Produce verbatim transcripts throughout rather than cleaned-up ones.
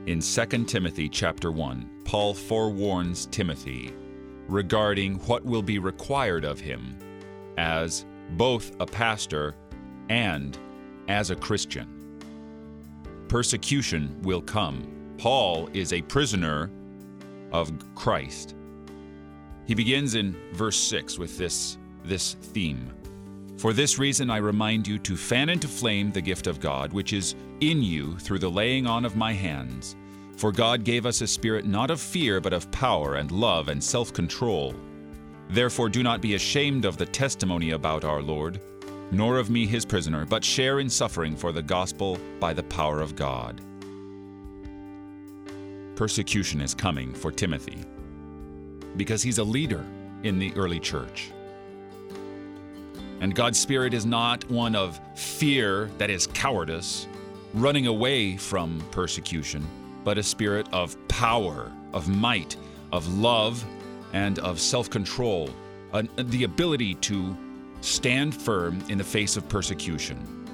In Second Timothy chapter one, Paul forewarns Timothy regarding what will be required of him as both a pastor and as a Christian. Persecution will come. Paul is a prisoner of Christ. He begins in verse six with this, this theme. For this reason I remind you to fan into flame the gift of God, which is in you through the laying on of my hands. For God gave us a spirit not of fear, but of power and love and self-control. Therefore do not be ashamed of the testimony about our Lord, nor of me his prisoner, but share in suffering for the gospel by the power of God. Persecution is coming for Timothy because he's a leader in the early church. And God's Spirit is not one of fear, that is cowardice, running away from persecution, but a spirit of power, of might, of love, and of self-control, uh, the ability to stand firm in the face of persecution.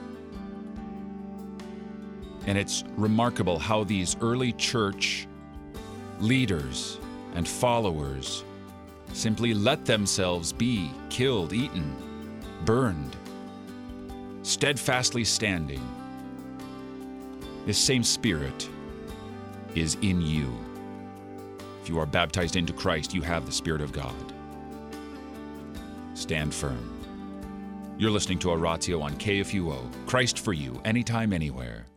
And it's remarkable how these early church leaders and followers simply let themselves be killed, eaten, burned, steadfastly standing. This same Spirit is in you. If you are baptized into Christ, you have the Spirit of God. Stand firm. You're listening to Oratio on K F U O, Christ for you, anytime, anywhere.